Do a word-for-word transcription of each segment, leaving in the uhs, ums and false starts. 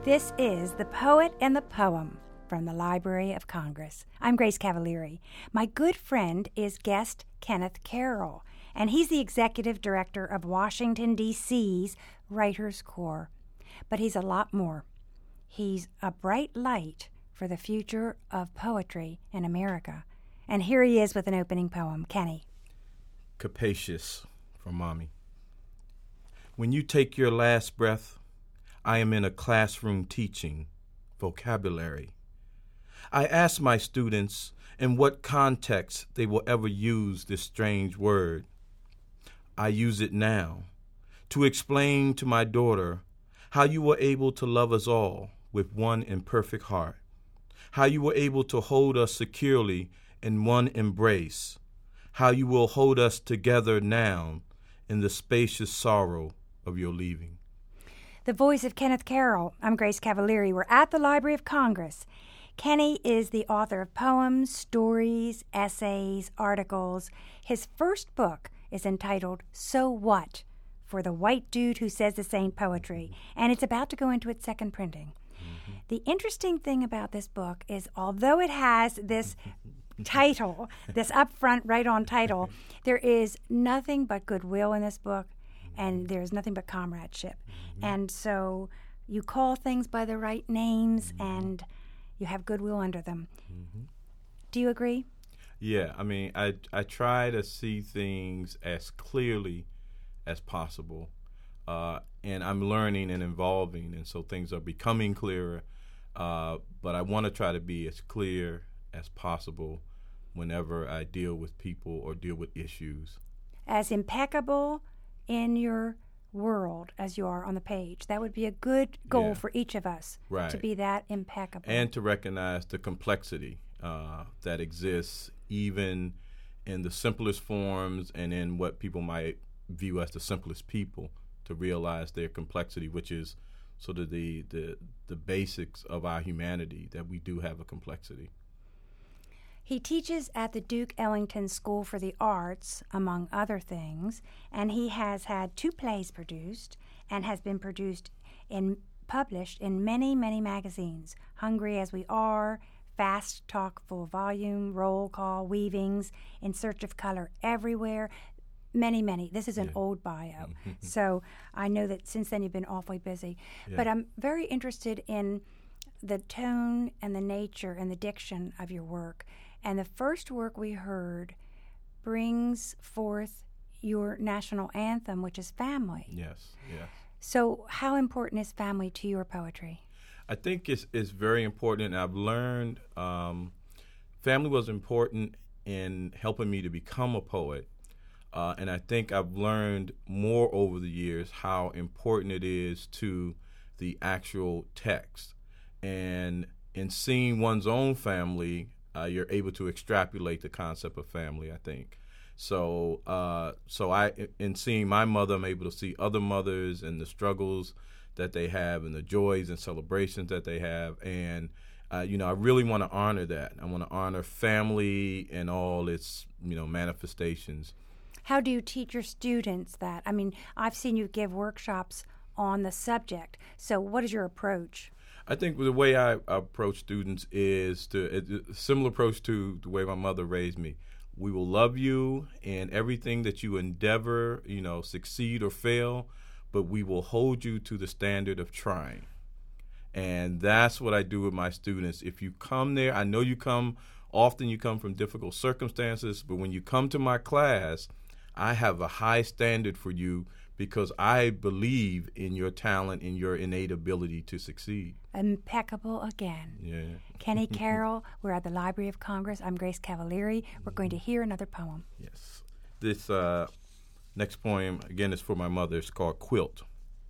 This is The Poet and the Poem from the Library of Congress. I'm Grace Cavalieri. My good friend is guest Kenneth Carroll, and he's the executive director of Washington, D C's Writers' Corps. But he's a lot more. He's a bright light for the future of poetry in America. And here he is with an opening poem. Kenny. Capacious for Mommy. When you take your last breath, I am in a classroom teaching vocabulary. I ask my students in what context they will ever use this strange word. I use it now to explain to my daughter how you were able to love us all with one imperfect heart, how you were able to hold us securely in one embrace, how you will hold us together now in the spacious sorrow of your leaving. The voice of Kenneth Carroll. I'm Grace Cavalieri. We're at the Library of Congress. Kenny is the author of poems, stories, essays, articles. His first book is entitled So What? For the White Dude Who Says This Ain't Poetry, and it's about to go into its second printing. Mm-hmm. The interesting thing about this book is although it has this title, this upfront, right-on title, there is nothing but goodwill in this book. And there's nothing but comradeship. Mm-hmm. And so you call things by the right names, mm-hmm. and you have goodwill under them. Mm-hmm. Do you agree? Yeah, I mean, I, I try to see things as clearly as possible. Uh, and I'm learning and evolving, and so things are becoming clearer. Uh, but I want to try to be as clear as possible whenever I deal with people or deal with issues. As impeccable in your world as you are on the page. That would be a good goal yeah. for each of us, right. to be that impeccable. And to recognize the complexity uh, that exists even in the simplest forms and in what people might view as the simplest people, to realize their complexity, which is sort of the, the, the basics of our humanity, that we do have a complexity. He teaches at the Duke Ellington School for the Arts, among other things, and he has had two plays produced and has been produced and published in many, many magazines. Hungry as We Are, Fast Talk Full Volume, Roll Call, Weavings, In Search of Color Everywhere, many, many. This is an yeah. old bio, so I know that since then you've been awfully busy. Yeah. But I'm very interested in the tone and the nature and the diction of your work. And the first work we heard brings forth your national anthem, which is family. Yes, yes. So how important is family to your poetry? I think it's, it's very important, and I've learned um, family was important in helping me to become a poet. Uh, and I think I've learned more over the years how important it is to the actual text. And in seeing one's own family, Uh, you're able to extrapolate the concept of family, I think. So uh, so I, in seeing my mother, I'm able to see other mothers and the struggles that they have and the joys and celebrations that they have. And, uh, you know, I really want to honor that. I want to honor family and all its, you know, manifestations. How do you teach your students that? I mean, I've seen you give workshops on the subject. So what is your approach? I think the way I approach students is to a similar approach to the way my mother raised me. We will love you in everything that you endeavor, you know, succeed or fail, but we will hold you to the standard of trying. And that's what I do with my students. If you come there, I know you come, often you come from difficult circumstances, but when you come to my class, I have a high standard for you because I believe in your talent and your innate ability to succeed. Impeccable again. Yeah. Kenny Carroll, we're at the Library of Congress. I'm Grace Cavalieri. We're going to hear another poem. Yes. This uh, next poem, again, is for my mother. It's called Quilt.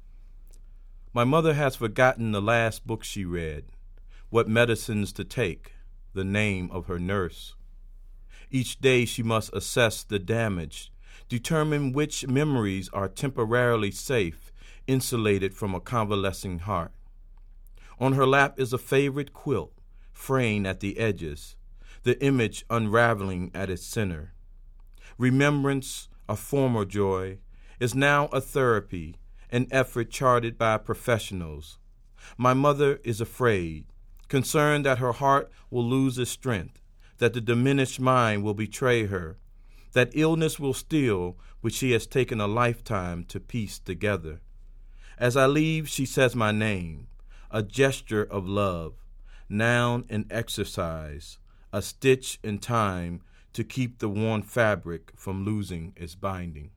My mother has forgotten the last book she read, what medicines to take, the name of her nurse. Each day she must assess the damage, determine which memories are temporarily safe, insulated from a convalescing heart. On her lap is a favorite quilt, fraying at the edges, the image unraveling at its center. Remembrance, a former joy, is now a therapy, an effort charted by professionals. My mother is afraid, concerned that her heart will lose its strength, that the diminished mind will betray her, that illness will steal which she has taken a lifetime to piece together. As I leave, she says my name, a gesture of love, noun in exercise, a stitch in time to keep the worn fabric from losing its binding.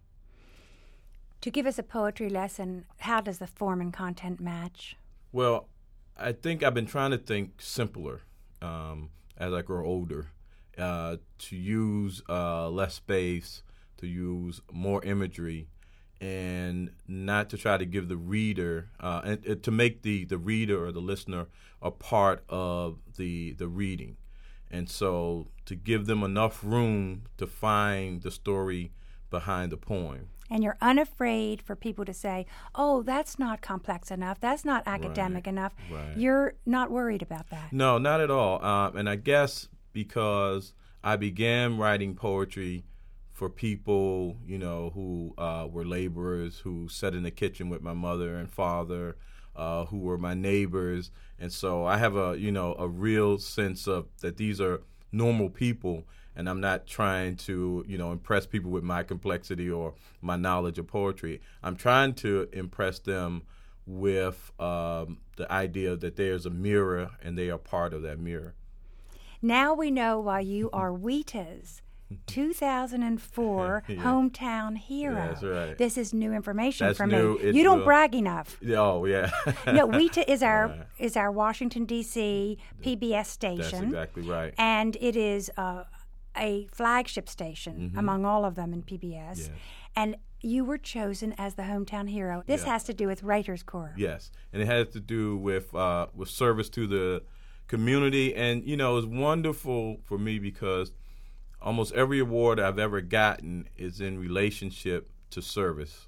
To give us a poetry lesson, how does the form and content match? Well, I think I've been trying to think simpler um, as I grow older, uh, to use uh, less space, to use more imagery, and not to try to give the reader, uh, and, and to make the, the reader or the listener a part of the the reading. And so to give them enough room to find the story behind the poem. And you're unafraid for people to say, oh, that's not complex enough, that's not academic Right, enough. right. You're not worried about that. No, not at all. Um, and I guess because I began writing poetry for people, you know, who uh, were laborers, who sat in the kitchen with my mother and father, uh, who were my neighbors. And so I have a, you know, a real sense of that these are normal people, and I'm not trying to, you know, impress people with my complexity or my knowledge of poetry. I'm trying to impress them with um, the idea that there's a mirror and they are part of that mirror. Now we know why you are Wheatus two thousand four Yeah. hometown hero. That's right. This is new information That's for new. me. It's You don't new. brag enough. Oh, yeah. No, Wheatus is our Right. is our Washington D C P B S station. That's exactly right. And it is uh, a flagship station Mhm. among all of them in P B S. Yes. And you were chosen as the hometown hero. This Yeah. has to do with Writers Corps. Yes, and it has to do with uh, with service to the community, and you know, it's wonderful for me because almost every award I've ever gotten is in relationship to service,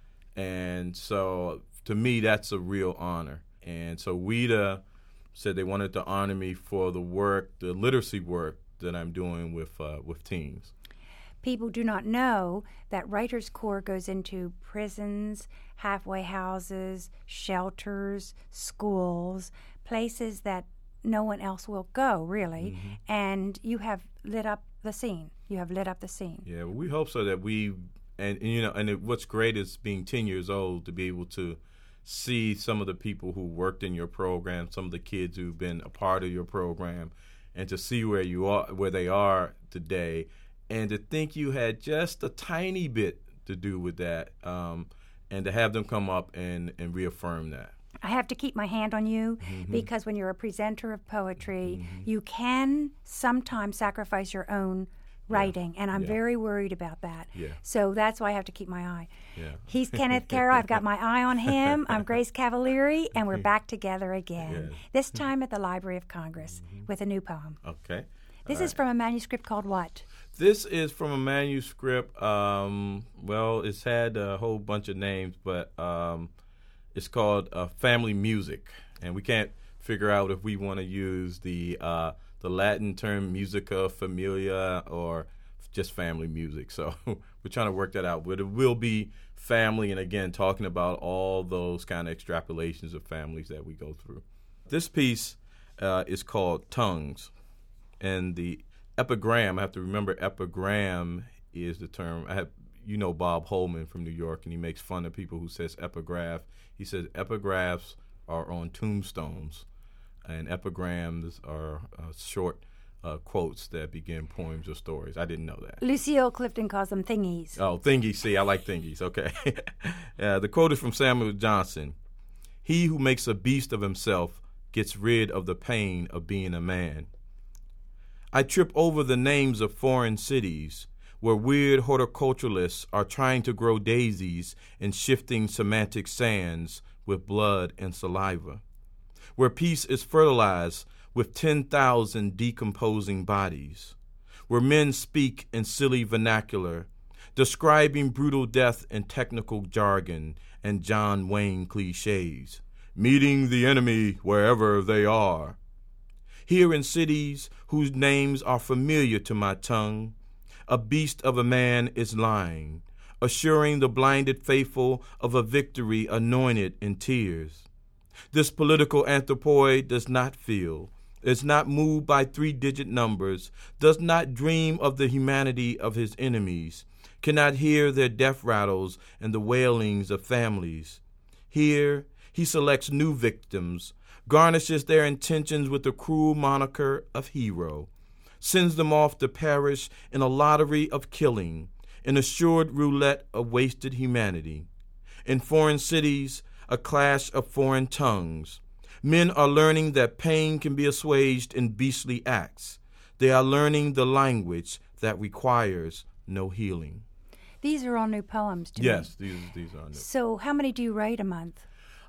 and so to me, that's a real honor. And so W I D A said they wanted to honor me for the work, the literacy work that I'm doing with uh, with teens. People do not know that Writers Corps goes into prisons, halfway houses, shelters, schools, places that no one else will go, really. Mm-hmm. And you have lit up the scene. You have lit up the scene. Yeah, well, we hope so that we, and, and you know, and it, what's great is being ten years old to be able to see some of the people who worked in your program, some of the kids who've been a part of your program, and to see where you are, where they are today, and to think you had just a tiny bit to do with that, um, and to have them come up and, and reaffirm that. I have to keep my hand on you Mm-hmm. because when you're a presenter of poetry, you can sometimes sacrifice your own writing, and I'm Yeah. very worried about that. Yeah. So that's why I have to keep my eye. Yeah. He's Kenneth Carroll. I've got my eye on him. I'm Grace Cavalieri, and we're back together again, Yes. this time at the Library of Congress with a new poem. Okay. This All is right. from a manuscript called what? This is from a manuscript. Um, well, it's had a whole bunch of names, but um, it's called uh, Family Music, and we can't figure out if we want to use the uh, the Latin term musica familia or just family music. So we're trying to work that out. But it will be family, and again, talking about all those kind of extrapolations of families that we go through. This piece uh, is called Tongues, and the epigram, I have to remember epigram is the term. I have, you know, Bob Holman from New York, and he makes fun of people who says epigraph. He says epigraphs are on tombstones, and epigrams are uh, short uh, quotes that begin poems or stories. I didn't know that. Lucille Clifton calls them thingies. Oh, thingies. See, I like thingies. Okay. uh, the quote is from Samuel Johnson. He who makes a beast of himself gets rid of the pain of being a man. I trip over the names of foreign cities where weird horticulturalists are trying to grow daisies in shifting semantic sands with blood and saliva, where peace is fertilized with ten thousand decomposing bodies, where men speak in silly vernacular, describing brutal death in technical jargon and John Wayne cliches, meeting the enemy wherever they are. Here in cities whose names are familiar to my tongue, a beast of a man is lying, assuring the blinded faithful of a victory anointed in tears. This political anthropoid does not feel, is not moved by three-digit numbers, does not dream of the humanity of his enemies, cannot hear their death rattles and the wailings of families. Here, he selects new victims, garnishes their intentions with the cruel moniker of hero, sends them off to perish in a lottery of killing, an assured roulette of wasted humanity. In foreign cities, a clash of foreign tongues. Men are learning that pain can be assuaged in beastly acts. They are learning the language that requires no healing. These are all new poems to yes, me. Yes, these, these are new. So how many do you write a month?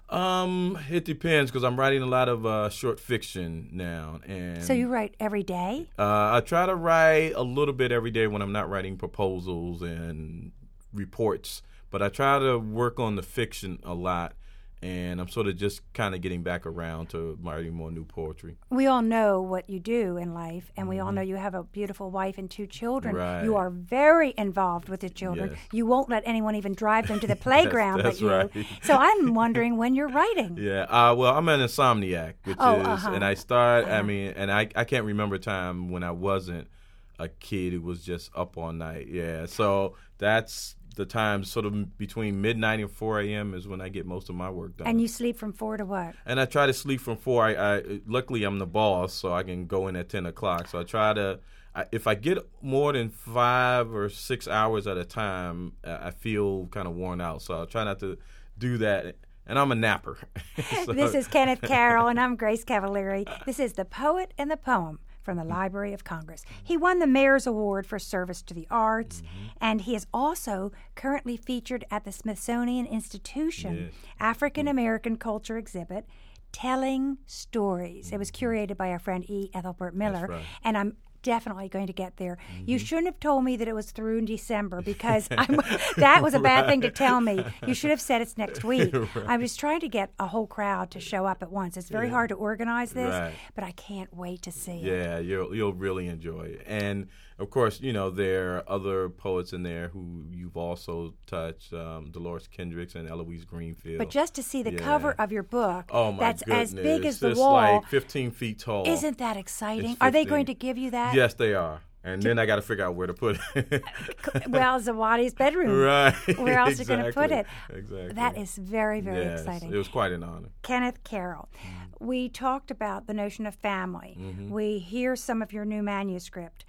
Um, it depends because I'm writing a lot of uh, short fiction now, and so you write every day? Uh, I try to write a little bit every day when I'm not writing proposals and reports, but I try to work on the fiction a lot, and I'm sort of just kind of getting back around to writing more new poetry. We all know what you do in life, and we mm-hmm. all know you have a beautiful wife and two children. Right. You are very involved with the children. Yes. You won't let anyone even drive them to the playground that's, that's but you. Right. So I'm wondering when you're writing. Yeah, uh, well, I'm an insomniac, which oh, is, uh-huh. and I start, uh-huh. I mean, and I, I can't remember a time when I wasn't a kid who was just up all night. Yeah, so that's the time sort of between midnight and four a.m. is when I get most of my work done. And you sleep from four to what? And I try to sleep from four. I, I luckily I'm the boss, so I can go in at ten o'clock. So I try to, I, if I get more than five or six hours at a time, I feel kind of worn out. So I try not to do that. And I'm a napper. so. This is Kenneth Carroll, and I'm Grace Cavalieri. This is The Poet and the Poem from the Library of Congress. He won the Mayor's Award for Service to the Arts, mm-hmm. and he is also currently featured at the Smithsonian Institution yes. African American Culture Exhibit, Telling Stories. Mm-hmm. It was curated by our friend E. Ethelbert Miller, right. and I'm definitely going to get there. Mm-hmm. You shouldn't have told me that it was through in December because I'm, that was a bad right. thing to tell me. You should have said it's next week. right. I was trying to get a whole crowd to show up at once. It's very yeah. hard to organize this, right. but I can't wait to see yeah, it. Yeah, you'll you'll really enjoy it. And of course, you know, there are other poets in there who you've also touched, um, Dolores Kendricks and Eloise Greenfield. But just to see the yeah. cover of your book, oh my that's goodness. as big as the it's wall. like fifteen feet tall. Isn't that exciting? It's Are they fifteen. going to give you that? Yes, they are. And then I got to figure out where to put it. Well, Zawadi's bedroom. Right. Where else exactly. are you going to put it? Exactly. That is very, very yes, exciting. It was quite an honor. Kenneth Carroll. Mm-hmm. We talked about the notion of family. Mm-hmm. We hear some of your new manuscript.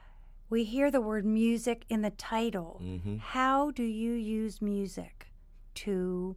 We hear the word music in the title. Mm-hmm. How do you use music to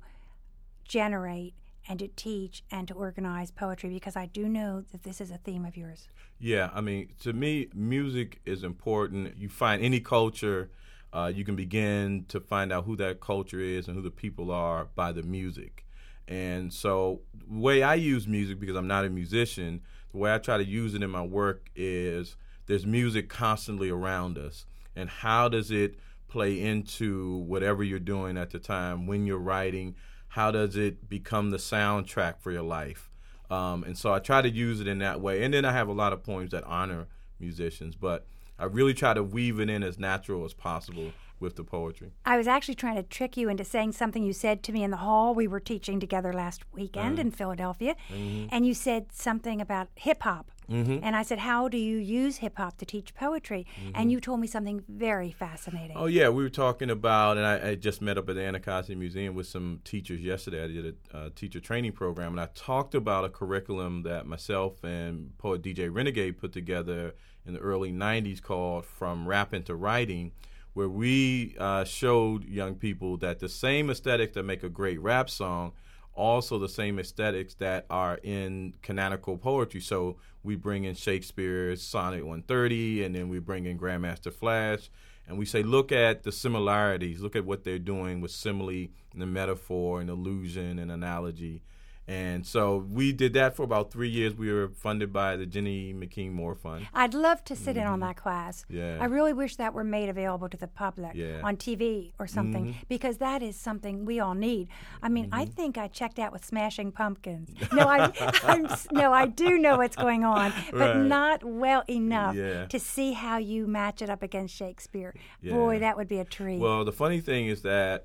generate and to teach and to organize poetry? Because I do know that this is a theme of yours. Yeah, I mean, to me, music is important. You find any culture, uh, you can begin to find out who that culture is and who the people are by the music. And so the way I use music, because I'm not a musician, the way I try to use it in my work is there's music constantly around us. And how does it play into whatever you're doing at the time when you're writing? How does it become the soundtrack for your life? Um, and so I try to use it in that way. And then I have a lot of poems that honor musicians, but I really try to weave it in as natural as possible with the poetry. I was actually trying to trick you into saying something you said to me in the hall. We were teaching together last weekend uh-huh. in Philadelphia, mm-hmm. and you said something about hip-hop. Mm-hmm. And I said, how do you use hip-hop to teach poetry? Mm-hmm. And you told me something very fascinating. Oh, yeah. We were talking about, and I, I just met up at the Anacostia Museum with some teachers yesterday. I did a uh, teacher training program, and I talked about a curriculum that myself and poet D J Renegade put together in the early nineties called From Rapping to Writing, where we uh, showed young people that the same aesthetics that make a great rap song, also the same aesthetics that are in canonical poetry. So we bring in Shakespeare's Sonnet one thirty, and then we bring in Grandmaster Flash, and we say, look at the similarities, look at what they're doing with simile and the metaphor and allusion and analogy. And so we did that for about three years. We were funded by the Jenny McKean Moore Fund. I'd love to sit mm-hmm. in on that class. Yeah. I really wish that were made available to the public yeah. on T V or something, mm-hmm. because that is something we all need. I mean, mm-hmm. I think I checked out with Smashing Pumpkins. No, I, I'm, no, I do know what's going on, but right. not well enough yeah. to see how you match it up against Shakespeare. Yeah. Boy, that would be a treat. Well, the funny thing is that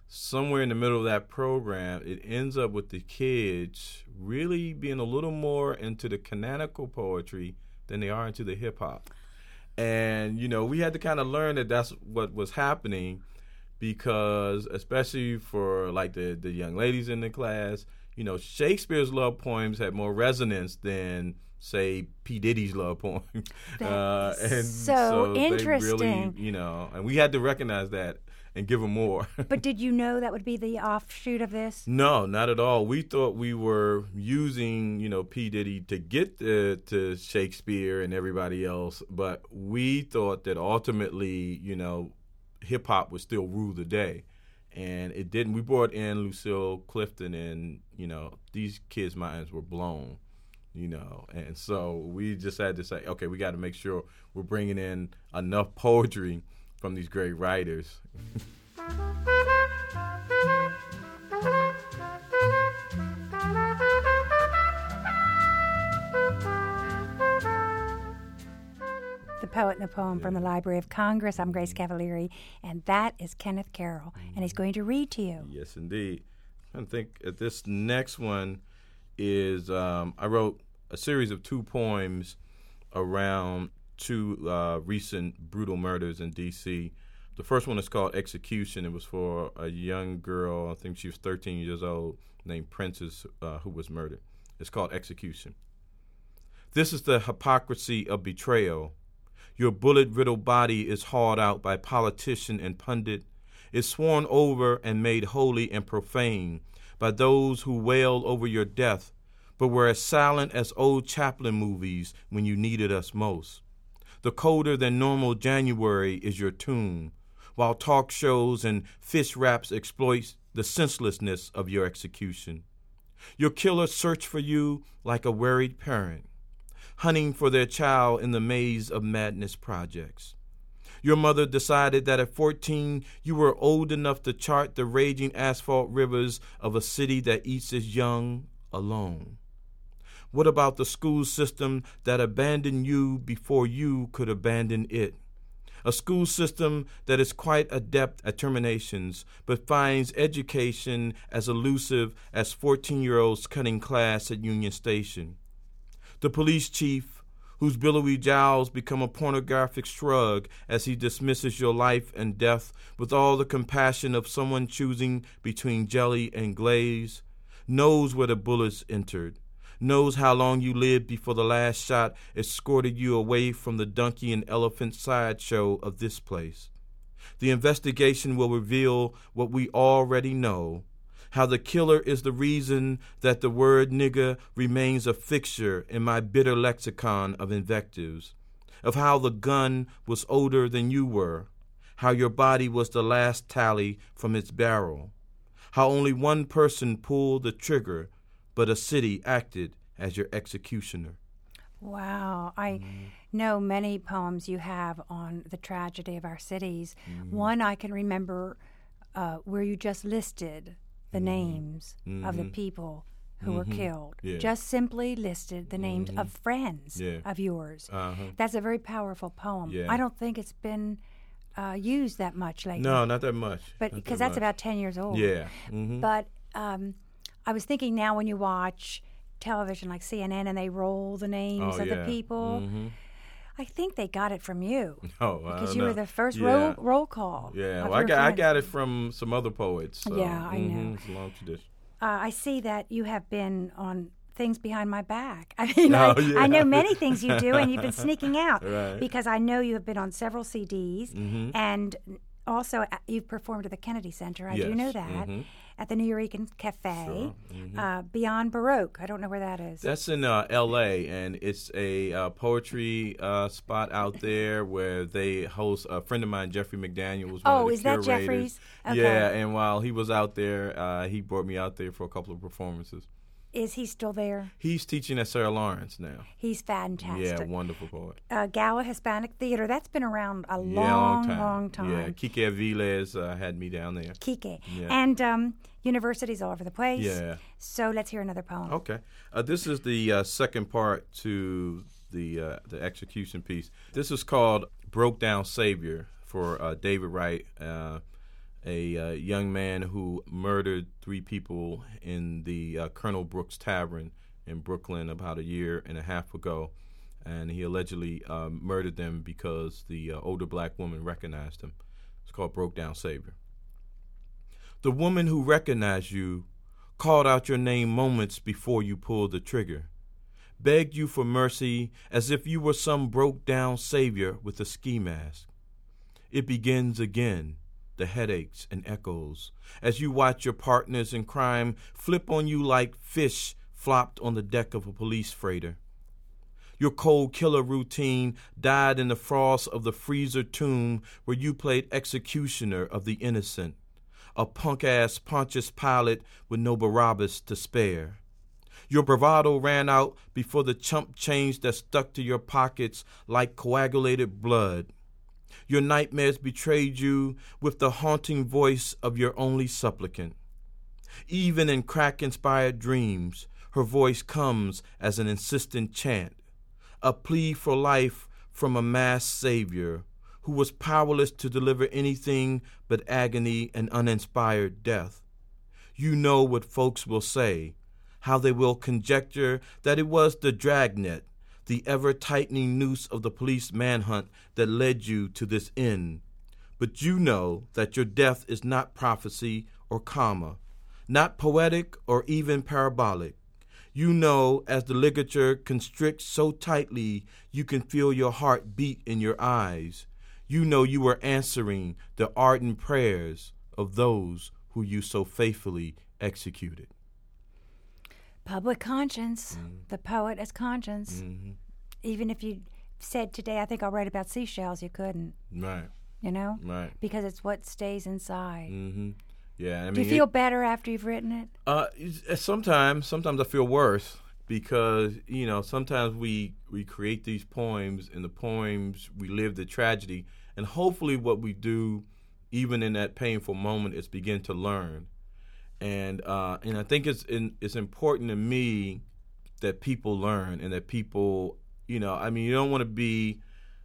somewhere in the middle of that program, it ends up with the kids really being a little more into the canonical poetry than they are into the hip hop. And, you know, we had to kind of learn that that's what was happening because, especially for like the, the young ladies in the class, you know, Shakespeare's love poems had more resonance than, say, P. Diddy's love poems. Uh, and so, so interesting. They really, you know, and we had to recognize that and give them more. But did you know that would be the offshoot of this? No, not at all. We thought we were using, you know, P. Diddy to get to, to Shakespeare and everybody else, but we thought that ultimately, you know, hip-hop would still rule the day. And it didn't. We brought in Lucille Clifton, and, you know, these kids' minds were blown, you know. And so we just had to say, okay, we got to make sure we're bringing in enough poetry from these great writers. The Poet and the Poem from the Library of Congress. I'm Grace Cavalieri, and that is Kenneth Carroll, and he's going to read to you. Yes, indeed. I think uh, this next one is, um, I wrote a series of two poems around two uh, recent brutal murders in D C. The first one is called Execution. It was for a young girl, I think she was thirteen years old, named Princess, uh, who was murdered. It's called Execution. This is the hypocrisy of betrayal. Your bullet-riddled body is hauled out by politician and pundit, is sworn over and made holy and profane by those who wailed over your death, but were as silent as old Chaplin movies when you needed us most. The colder than normal January is your tomb, while talk shows and fish wraps exploit the senselessness of your execution. Your killers search for you like a worried parent, hunting for their child in the maze of madness projects. Your mother decided that at fourteen you were old enough to chart the raging asphalt rivers of a city that eats its young alone. What about the school system that abandoned you before you could abandon it? A school system that is quite adept at terminations, but finds education as elusive as fourteen-year-olds cutting class at Union Station. The police chief, whose billowy jowls become a pornographic shrug as he dismisses your life and death with all the compassion of someone choosing between jelly and glaze, knows where the bullets entered, knows how long you lived before the last shot escorted you away from the donkey and elephant sideshow of this place. The investigation will reveal what we already know, how the killer is the reason that the word nigger remains a fixture in my bitter lexicon of invectives, of how the gun was older than you were, how your body was the last tally from its barrel, how only one person pulled the trigger, but a city acted as your executioner. Wow. I mm-hmm. know many poems you have on the tragedy of our cities. Mm-hmm. One I can remember uh, where you just listed the mm-hmm. names mm-hmm. of the people who mm-hmm. were killed. Yeah. Just simply listed the names mm-hmm. of friends yeah. of yours. Uh-huh. That's a very powerful poem. Yeah. I don't think it's been uh, used that much lately. No, not that much. But because that that's much. About ten years old. Yeah. Mm-hmm. But um, I was thinking now when you watch television like C N N and they roll the names oh, of yeah. the people, mm-hmm. I think they got it from you. Oh, because you know. were the first yeah. roll roll call. Yeah, well, I got friends. I got it from some other poets. So. Yeah, I mm-hmm. know. It's a long tradition. Uh, I see that you have been on Things Behind My Back. I mean, oh, I, yeah. I know many things you do, and you've been sneaking out right. because I know you have been on several C Ds, mm-hmm. and also uh, you've performed at the Kennedy Center. I yes. do know that. Mm-hmm. At the Nuyorican Cafe, sure. mm-hmm. uh, Beyond Baroque. I don't know where that is. That's in uh, L A, and it's a uh, poetry uh, spot out there where they host a friend of mine, Jeffrey McDaniel, was one oh, of the is curators. that Jeffrey's? Okay. Yeah, and while he was out there, uh, he brought me out there for a couple of performances. Is he still there? He's teaching at Sarah Lawrence now. He's fantastic. Yeah, wonderful poet. Uh, Gala Hispanic Theater, that's been around a yeah, long, long time. long time. Yeah, Kike Aviles uh, had me down there. Kike. Yeah. And um, universities all over the place. Yeah. So let's hear another poem. Okay. Uh, this is the uh, second part to the uh, the execution piece. This is called Broke Down Savior for uh, David Wright. Uh, a uh, young man who murdered three people in the uh, Colonel Brooks Tavern in Brooklyn about a year and a half ago. And he allegedly uh, murdered them because the uh, older black woman recognized him. It's called Broke Down Savior. The woman who recognized you called out your name moments before you pulled the trigger, begged you for mercy as if you were some broke-down savior with a ski mask. It begins again, the headaches and echoes, as you watch your partners in crime flip on you like fish flopped on the deck of a police freighter. Your cold killer routine died in the frost of the freezer tomb where you played executioner of the innocent, a punk-ass Pontius Pilate with no Barabbas to spare. Your bravado ran out before the chump change that stuck to your pockets like coagulated blood. Your nightmares betrayed you with the haunting voice of your only supplicant. Even in crack-inspired dreams, her voice comes as an insistent chant, a plea for life from a masked savior who was powerless to deliver anything but agony and uninspired death. You know what folks will say, how they will conjecture that it was the dragnet, the ever-tightening noose of the police manhunt that led you to this end. But you know that your death is not prophecy or karma, not poetic or even parabolic. You know, as the ligature constricts so tightly you can feel your heart beat in your eyes. You know you are answering the ardent prayers of those who you so faithfully executed. Public conscience, Mm-hmm. the poet as conscience. Mm-hmm. Even if you said today, I think I'll write about seashells, you couldn't. Right. You know? Right. Because it's what stays inside. Mm-hmm. Yeah. I mean, Do you feel it, better after you've written it? Uh, it's- sometimes, sometimes I feel worse because you know sometimes we we create these poems, and the poems we live the tragedy, and hopefully what we do, even in that painful moment, is begin to learn, and uh, and I think it's in, it's important to me that people learn and that people, you know, I mean, you don't want to be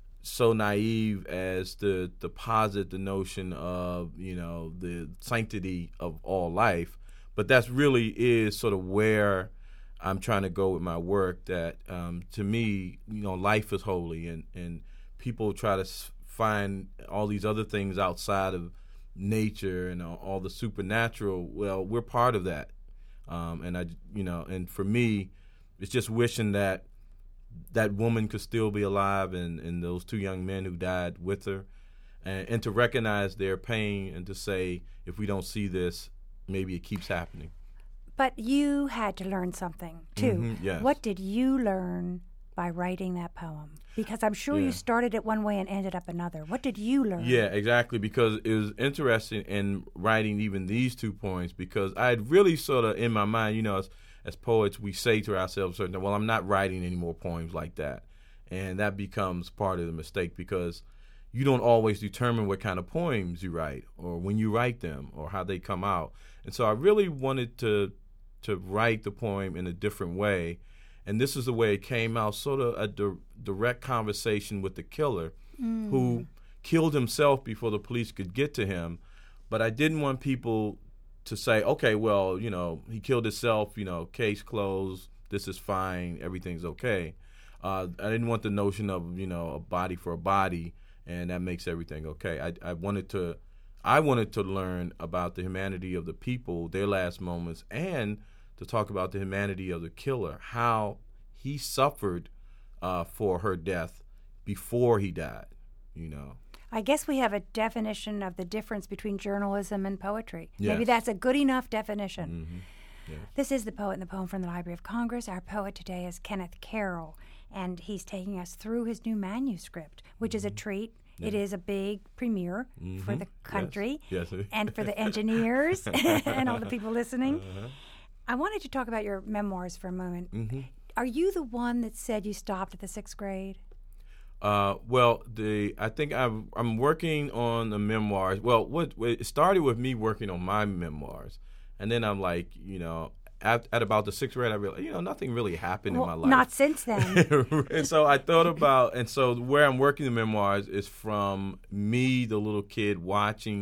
so naive as to, to posit the notion of, you know, the sanctity of all life. But that's really is sort of where I'm trying to go with my work, that um, to me, you know, life is holy, and, and people try to s- find all these other things outside of nature and all, all the supernatural. Well, we're part of that. Um, and, I, you know, and for me, it's just wishing that that woman could still be alive, and, and those two young men who died with her, and, and to recognize their pain and to say, if we don't see this, maybe it keeps happening. But you had to learn something, too. Mm-hmm, yes. What did you learn by writing that poem? Because I'm sure Yeah. you started it one way and ended up another. What did you learn? Yeah, exactly, because it was interesting in writing even these two poems, because I had really sort of in my mind, you know, as, as poets, we say to ourselves, well, I'm not writing any more poems like that. And that becomes part of the mistake, because you don't always determine what kind of poems you write or when you write them or how they come out. And so I really wanted to to write the poem in a different way. And this is the way it came out, sort of a di- direct conversation with the killer Mm. who killed himself before the police could get to him. But I didn't want people to say, okay, well, you know, he killed himself, you know, case closed, this is fine, everything's okay. Uh, I didn't want the notion of, you know, a body for a body, and that makes everything okay. I, I wanted to I wanted to learn about the humanity of the people, their last moments, and to talk about the humanity of the killer, how he suffered uh, for her death before he died, you know. I guess we have a definition of the difference between journalism and poetry. Yes. Maybe that's a good enough definition. Mm-hmm. Yeah. This is The Poet and the Poem from the Library of Congress. Our poet today is Kenneth Carroll, and he's taking us through his new manuscript, which is a treat. Yeah. It is a big premiere Mm-hmm. for the country Yes. Yes. and for the engineers and all the people listening. Uh-huh. I wanted to talk about your memoirs for a moment. Mm-hmm. Are you the one that said you stopped at the sixth grade? Uh, well, the I think I'm I'm working on the memoirs. Well, what it started with me working on my memoirs, and then I'm like, you know, at, at about the sixth grade, I realized, you know, nothing really happened Well, in my life. not since then. And so I thought about, and so where I'm working the memoirs is from me, the little kid, watching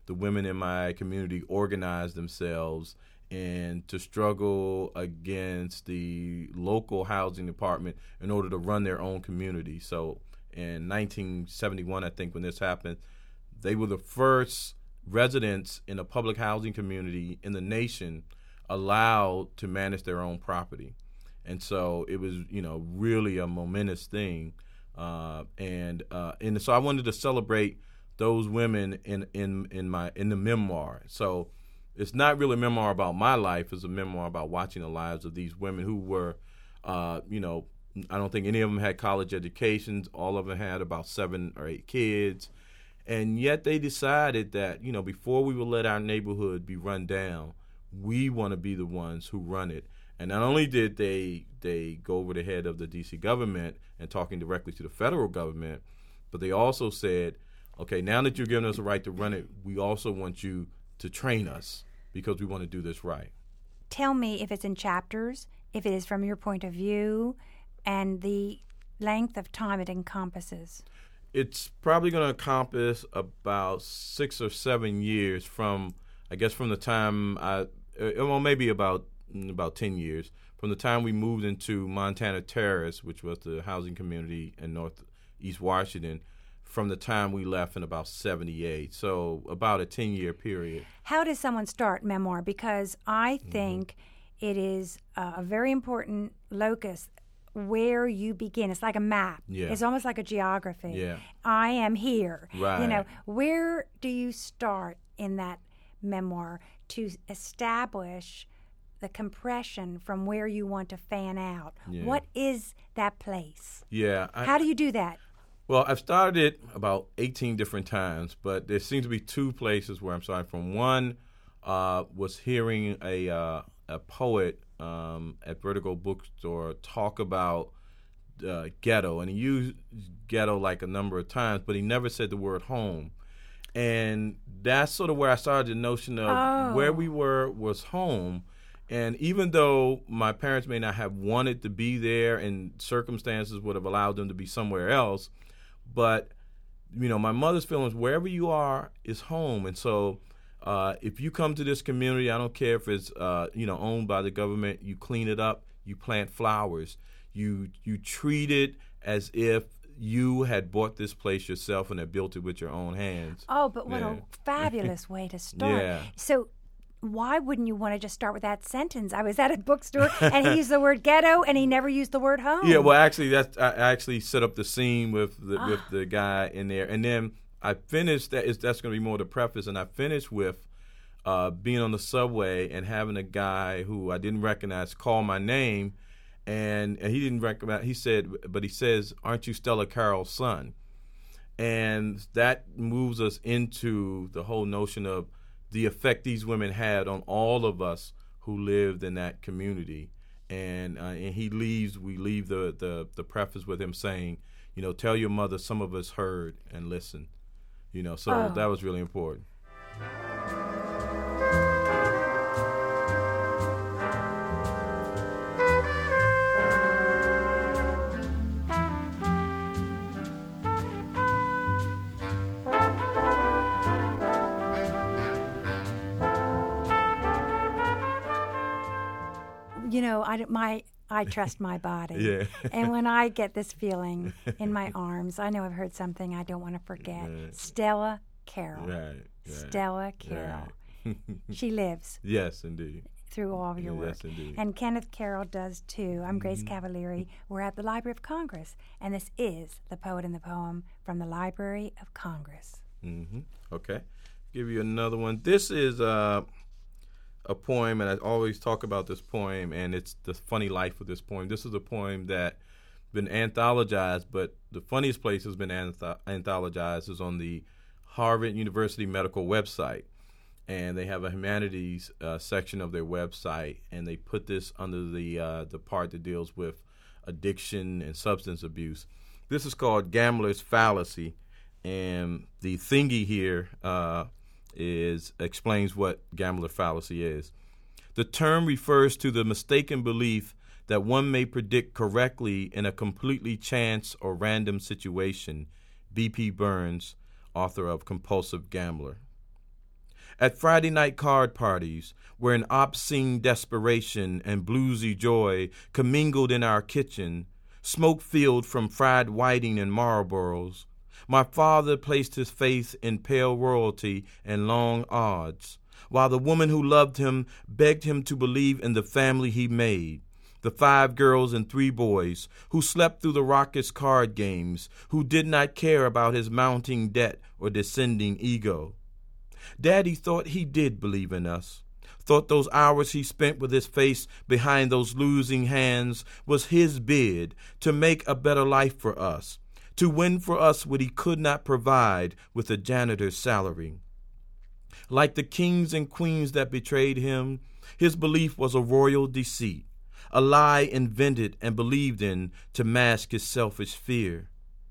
the women in my community organized themselves and to struggle against the local housing department in order to run their own community. So in nineteen seventy-one, I think, when this happened, they were the first residents in a public housing community in the nation allowed to manage their own property. And so it was, you know, really a momentous thing. Uh, and uh, and so I wanted to celebrate those women in, in, in my in the memoir. So it's not really a memoir about my life. It's a memoir about watching the lives of these women who were, uh, you know, I don't think any of them had college educations. All of them had about seven or eight kids. And yet they decided that, you know, before we will let our neighborhood be run down, we want to be the ones who run it. And not only did they they go over the head of the D C government and talking directly to the federal government, but they also said, okay, now that you're giving us a right to run it, we also want you to train us because we want to do this right. Tell me if it's in chapters, if it is from your point of view, and the length of time it encompasses. It's probably going to encompass about six or seven years from, I guess, from the time I, well, maybe about about ten years, from the time we moved into Montana Terrace, which was the housing community in Northeast Washington, from the time we left in about seventy-eight. So about a ten-year period. How does someone start memoir? Because I think mm-hmm. it is uh, a very important locus where you begin. It's like a map. Yeah. It's almost like a geography. Yeah. I am here. Right. You know, where do you start in that memoir to establish the compression from where you want to fan out? Yeah. What is that place? Yeah. I, How do you do that? Well, I've started it about eighteen different times, but there seems to be two places where I'm starting from. One uh, was hearing a uh, a poet um, at Vertigo Bookstore talk about uh, ghetto, and he used ghetto like a number of times, but he never said the word home. And that's sort of where I started the notion of oh. where we were was home. And even though my parents may not have wanted to be there and circumstances would have allowed them to be somewhere else, but, you know, my mother's feelings, wherever you are is home. And so uh, if you come to this community, I don't care if it's, uh, you know, owned by the government, you clean it up, you plant flowers, you you treat it as if you had bought this place yourself and had built it with your own hands. Oh, but what yeah. a fabulous way to start. Yeah. So why wouldn't you want to just start with that sentence? I was at a bookstore and he used the word ghetto and he never used the word home. Yeah, well, actually, that's I actually set up the scene with the, ah. with the guy in there, and then I finished. That is that's going to be more the preface, and I finished with uh, being on the subway and having a guy who I didn't recognize call my name, and, and he didn't recognize. He said, but he says, "Aren't you Stella Carroll's son?" And that moves us into the whole notion of the effect these women had on all of us who lived in that community. And uh, and he leaves, we leave the, the, the preface with him saying, you know, tell your mother some of us heard and listened. You know, so oh. that was really important. You know, I, my, I trust my body. Yeah. And when I get this feeling in my arms, I know I've heard something I don't want to forget. Right. Stella Carroll. Right, right. Stella Carroll. Right. She lives. Yes, indeed. Through all of your yes, work. Indeed. And Kenneth Carroll does too. I'm Grace Mm-hmm. Cavalieri. We're at the Library of Congress, and this is The Poet and the Poem from the Library of Congress. Mm-hmm. Okay. Give you another one. This is uh, a poem, and I always talk about this poem, and it's the funny life of this poem. This is a poem that been anthologized, but the funniest place has been anth- anthologized is on the Harvard University Medical website. And they have a humanities uh, section of their website, and they put this under the uh, the part that deals with addiction and substance abuse. This is called Gambler's Fallacy, and the thingy here uh, is explains what gambler fallacy is. The term refers to the mistaken belief that one may predict correctly in a completely chance or random situation. B P Burns, author of Compulsive Gambler. At Friday night card parties, where an obscene desperation and bluesy joy commingled in our kitchen, smoke filled from fried whiting and Marlboros, my father placed his faith in pale royalty and long odds, while the woman who loved him begged him to believe in the family he made, the five girls and three boys who slept through the raucous card games, who did not care about his mounting debt or descending ego. Daddy thought he did believe in us, thought those hours he spent with his face behind those losing hands was his bid to make a better life for us, to win for us what he could not provide with a janitor's salary. Like the kings and queens that betrayed him, his belief was a royal deceit, a lie invented and believed in to mask his selfish fear.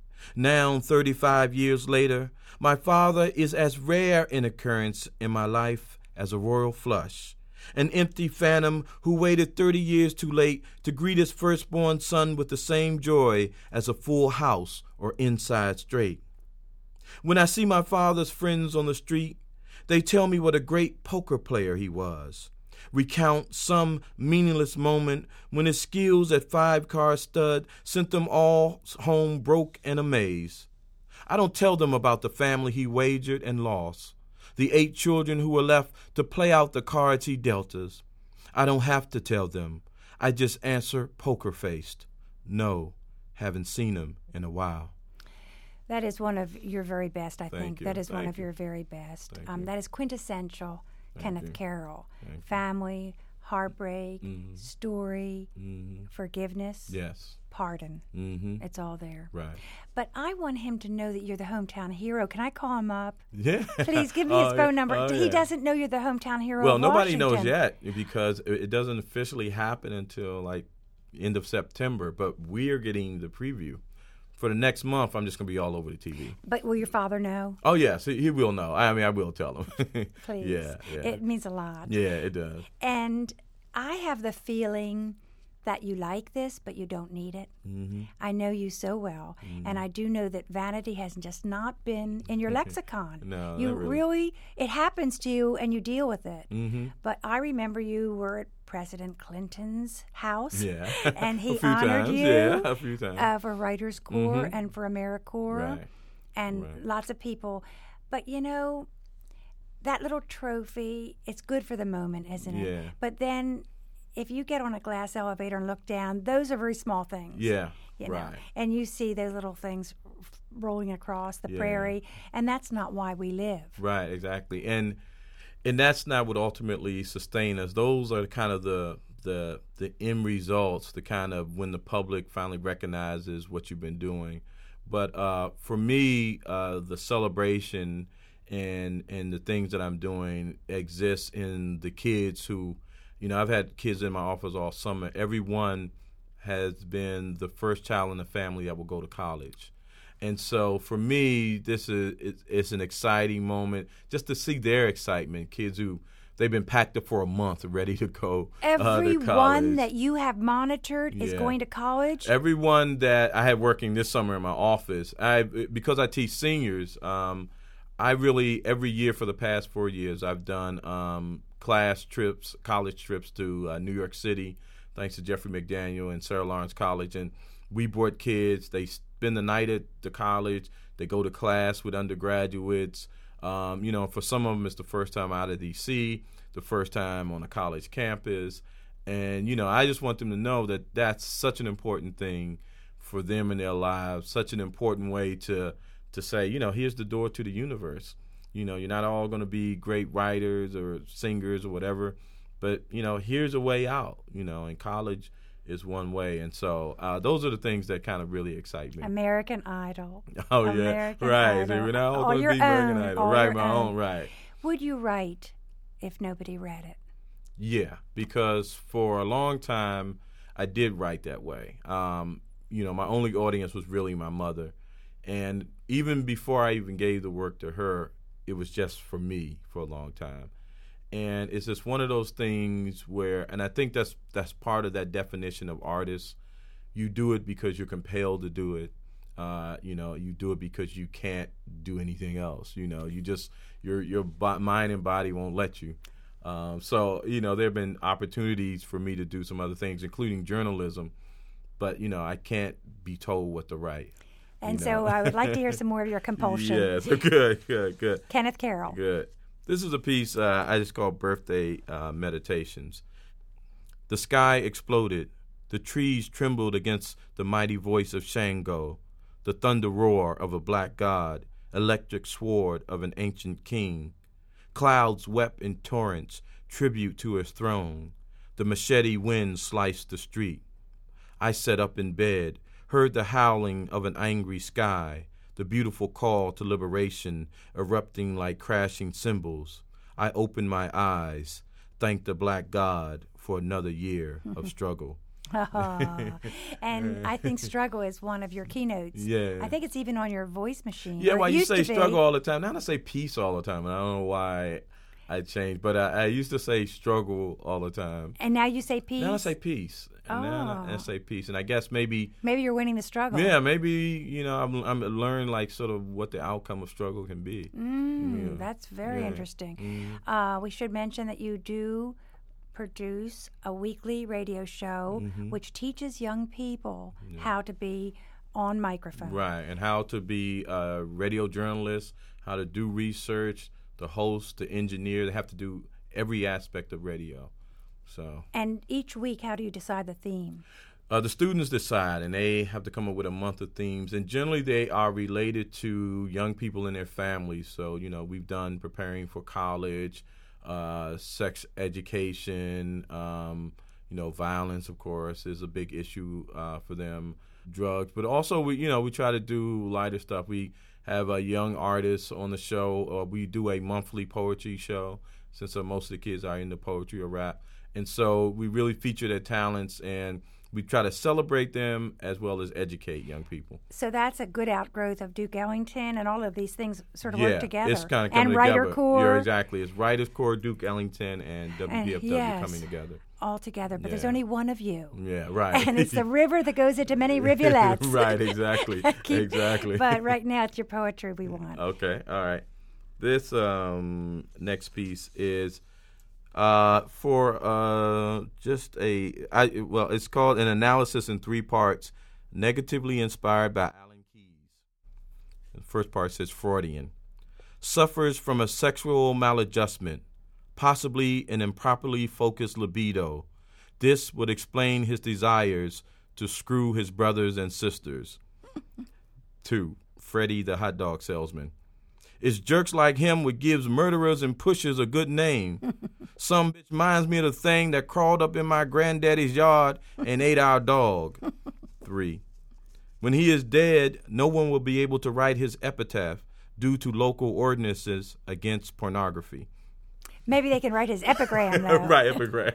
Now, thirty-five years later, my father is as rare an occurrence in my life as a royal flush, an empty phantom who waited thirty years too late to greet his firstborn son with the same joy as a full house or inside straight. When I see my father's friends on the street, they tell me what a great poker player he was, recount some meaningless moment when his skills at five-card stud sent them all home broke and amazed. I don't tell them about the family he wagered and lost, the eight children who were left to play out the cards he dealt us. I don't have to tell them. I just answer poker-faced. No, haven't seen him in a while. That is one of your very best, I Thank think. you. That is Thank one of you. your very best. Thank Um, you. that is quintessential Thank Kenneth you. Carroll. Thank you. Family, heartbreak, Mhm. story, Mm-hmm. forgiveness, Yes. pardon. Mm-hmm. It's all there. Right. But I want him to know that you're the hometown hero. Can I call him up? Yeah. Please give me his Oh, phone number. oh, He yeah. doesn't know you're the hometown hero Well, of nobody knows Washington. yet because it it doesn't officially happen until like end of September. But we are getting the preview for the next month. I'm just going to be all over the T V. But will your father know? Oh yes, he, he will know. I mean, I will tell him. Please. Yeah, yeah, It means a lot. yeah. It does. And I have the feeling that you like this, but you don't need it. Mm-hmm. I know you so well, and I do know that vanity has just not been in your lexicon. No, you not really. really, it happens to you, and you deal with it. Mm-hmm. But I remember you were at President Clinton's house, Yeah. and he a few honored times. you Yeah, a few times. uh, for Writers' Corps Mhm. and for AmeriCorps, Right. and Right. lots of people. But you know, that little trophy, it's good for the moment, isn't it? Yeah. But then if you get on a glass elevator and look down, those are very small things. Yeah. You know? Right. And you see those little things f- rolling across the Yeah. prairie, and that's not why we live. Right, exactly. And and that's not what ultimately sustain us. Those are kind of the the the end results, the kind of when the public finally recognizes what you've been doing. But uh, for me, uh, the celebration and and the things that I'm doing exists in the kids who, you know, I've had kids in my office all summer. Everyone has been the first child in the family that will go to college. And so for me, this is it's, it's an exciting moment just to see their excitement. Kids who they've been packed up for a month, ready to go. uh, to Everyone college. that you have monitored is Yeah. going to college. Everyone that I had working this summer in my office, I because I teach seniors. Um, I really every year for the past four years I've done um, class trips, college trips to uh, New York City, thanks to Jeffrey McDaniel and Sarah Lawrence College, and we brought kids. They spend the night at the college. They go to class with undergraduates. Um, you know, for some of them, it's the first time out of D C, the first time on a college campus. And, you know, I just want them to know that that's such an important thing for them in their lives, such an important way to to say, you know, here's the door to the universe. You know, you're not all going to be great writers or singers or whatever, but, you know, here's a way out, you know, and college is one way. And so uh, those are the things that kind of really excite me. American Idol. Oh, yeah. American Right. Idol. We're not all All going to your be American own, Idol. all Right, your my own. own, right. Would you write if nobody read it? Yeah, because for a long time, I did write that way. Um, you know, my only audience was really my mother. And even before I even gave the work to her, it was just for me for a long time. And it's just one of those things where, and I think that's that's part of that definition of artist. You do it because you're compelled to do it. Uh, you know, you do it because you can't do anything else. You know, you just your your bo- mind and body won't let you. Um, so you know, there have been opportunities for me to do some other things, including journalism, but you know, I can't be told what to write. And you so know? I would like to hear some more of your compulsion. Yeah, so good, good, good. Kenneth Carroll. Good. This is a piece uh, I just call Birthday uh, Meditations. The sky exploded. The trees trembled against the mighty voice of Shango, the thunder roar of a black god, electric sword of an ancient king. Clouds wept in torrents, tribute to his throne. The machete wind sliced the street. I sat up in bed, heard the howling of an angry sky, the beautiful call to liberation erupting like crashing cymbals. I opened my eyes, thanked the black god for another year of struggle. Oh, and I think struggle is one of your keynotes. Yeah. I think it's even on your voice machine. Yeah, or well, it you used say to struggle be. all the time. Now I say peace all the time, and I don't know why I changed, but I, I used to say struggle all the time. And now you say peace? Now I say peace. And now I Oh. say peace. And I guess maybe, Maybe you're winning the struggle. yeah, maybe, you know, I'm, I'm learning like sort of what the outcome of struggle can be. Mm, Yeah. That's very Yeah. interesting. Mm. Uh, we should mention that you do produce a weekly radio show Mhm. which teaches young people how to be on microphone. Right, and how to be a radio journalist, how to do research, the host, the engineer. They have to do every aspect of radio. So And each week, how do you decide the theme? uh, the students decide, and they have to come up with a month of themes. And generally, they are related to young people and their families. So, you know, we've done preparing for college, uh, sex education, um, you know, violence, of course, is a big issue uh, for them. Drugs, but also we, you know, we try to do lighter stuff. We have a young artists on the show. Uh, we do a monthly poetry show since uh, most of the kids are into poetry or rap, and so we really feature their talents and we try to celebrate them as well as educate young people. So that's a good outgrowth of Duke Ellington, and all of these things sort of yeah, work together. it's kind of and coming Writer together. Corps. Yeah, exactly. It's Writers Corps, Duke Ellington, and W P F W yes. coming together. all together, but there's Yeah. only one of you. Yeah, right. And it's the river that goes into many rivulets. Right, exactly. Keep- exactly. But right now it's your poetry we want. Okay, all right. This um, next piece is uh, for uh, just a, I, well, it's called An Analysis in Three Parts, Negatively Inspired by Alan Keyes. The first part says Freudian. Suffers from a sexual maladjustment, possibly an improperly focused libido. This would explain his desires to screw his brothers and sisters. Two, Freddie the hot dog salesman. It's jerks like him what gives murderers and pushers a good name. Some bitch minds me of the thing that crawled up in my granddaddy's yard and ate our dog. Three, when he is dead, no one will be able to write his epitaph due to local ordinances against pornography. Maybe they can write his epigram, though. Right, epigram.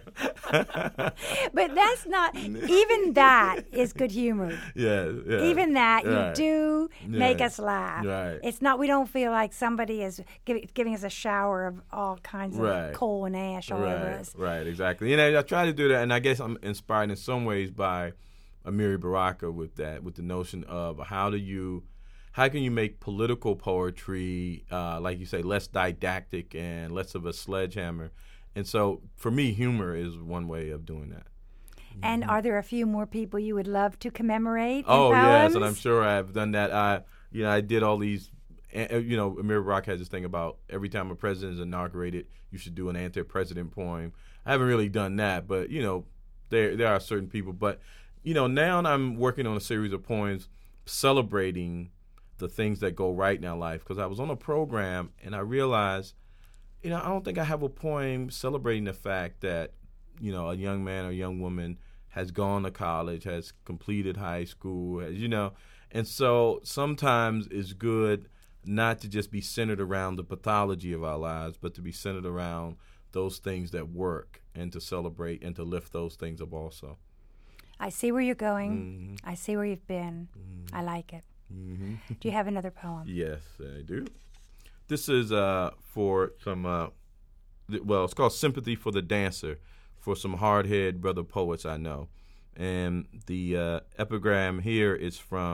But that's not, even that is good humor. Yeah, yeah. Even that, you Right. do Yeah. make us laugh. Right. It's not, we don't feel like somebody is give, giving us a shower of all kinds of Right. coal and ash all over Right, us. right, exactly. You know, I try to do that, and I guess I'm inspired in some ways by Amiri Baraka with that, with the notion of how do you, how can you make political poetry, uh, like you say, less didactic and less of a sledgehammer? And so, for me, humor is one way of doing that. And are there a few more people you would love to commemorate in Oh poems? yes, and I'm sure I've done that. I, you know, I did all these. uh, You know, Amir Baraka has this thing about every time a president is inaugurated, you should do an anti-president poem. I haven't really done that, but you know, there there are certain people. But you know, now I'm working on a series of poems celebrating the things that go right in our life. Because I was on a program and I realized, you know, I don't think I have a poem celebrating the fact that, you know, a young man or young woman has gone to college, has completed high school, has, you know. And so sometimes it's good not to just be centered around the pathology of our lives, but to be centered around those things that work and to celebrate and to lift those things up also. I see where you're going. Mm-hmm. I see where you've been. I like it. Mm-hmm. Do you have another poem? Yes, I do. This is uh, for some, uh, th- well, it's called Sympathy for the Dancer, for some hard-head brother poets I know. And the uh, epigram here is from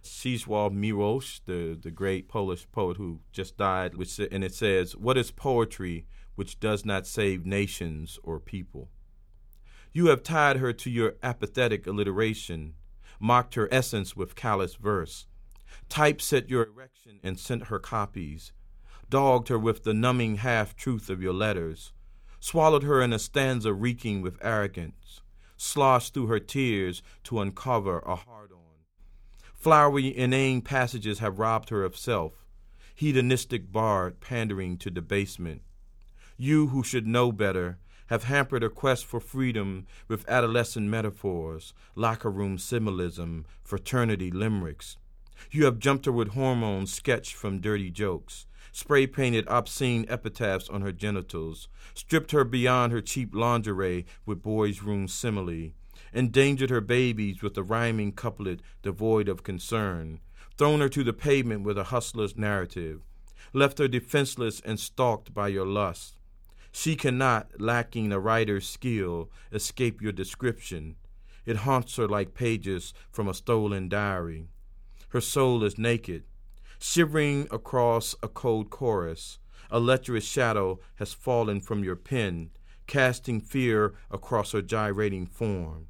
Czesław Miłosz, the, the great Polish poet who just died, which, and it says, "What is poetry which does not save nations or people? You have tied her to your apathetic alliteration, mocked her essence with callous verse, typeset your erection and sent her copies, dogged her with the numbing half-truth of your letters, swallowed her in a stanza reeking with arrogance, sloshed through her tears to uncover a hard-on. Flowery, inane passages have robbed her of self, hedonistic bard pandering to debasement. You who should know better have hampered her quest for freedom with adolescent metaphors, locker room symbolism, fraternity limericks. You have jumped her with hormones sketched from dirty jokes, spray-painted obscene epitaphs on her genitals, stripped her beyond her cheap lingerie with boys' room simile, endangered her babies with a rhyming couplet devoid of concern, thrown her to the pavement with a hustler's narrative, left her defenseless and stalked by your lust. She cannot, lacking a writer's skill, escape your description. It haunts her like pages from a stolen diary. Her soul is naked. Shivering across a cold chorus, a lecherous shadow has fallen from your pen, casting fear across her gyrating form.